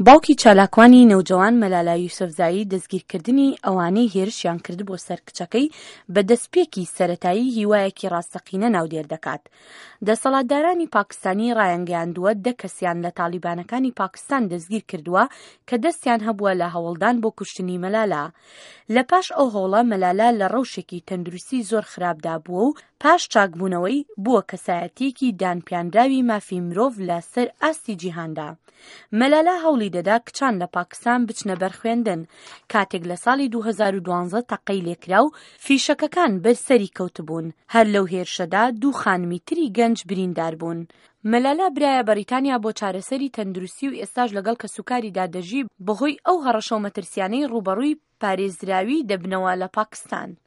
باوکی چالاکوانی نەوجەوان مەلالا یوسفزایی دەستگیرکردنی ئەوانەی هێرشیان کرد بۆ سەر کچەکەی بە دەستپێکی سەرەتایی هیوایەکی ڕاستەقینە ناودێر دەکات. دەسەڵاتدارانی پاکستانی ڕایانگەیاندووە 10 کەسیان لە تالیبانەکانی پاکستان دەستگیر کردووە کە دەستیان هەبووە لە هەوڵدان بۆ کوشتنی مەلالا. لە پاش ئەو هەوڵە مەلالا لە ڕەوشێکی تەندروستی زۆر خراپدا بووە و پاش چاکبوونەوەی بووە کەسایەتیەکی دانپیاندراوی مافی مرۆڤ لە سەر ئاستی جیهاندا. مەلالا هەوڵی دەدا کچان لە پاکستان بچنە بەر خوێندن، کاتێک لە ساڵی 2012 تەقەی لێکرا و فیشەکەکان بەرسەری کەوتبوون. هەر لەو هێرشەدا 2 خانمی تری گەنج بریندار بوون. مەلالا برایە بەریتانیا بۆ چارەسەری تەندروستی و ئێستاش لەگەڵ کەسوکاریدا دەژی بەهۆی ئەو هەڕەشە و مەترسیانەی ڕوبەڕووی پارێزراوی دەبنەوە لە پاکستان.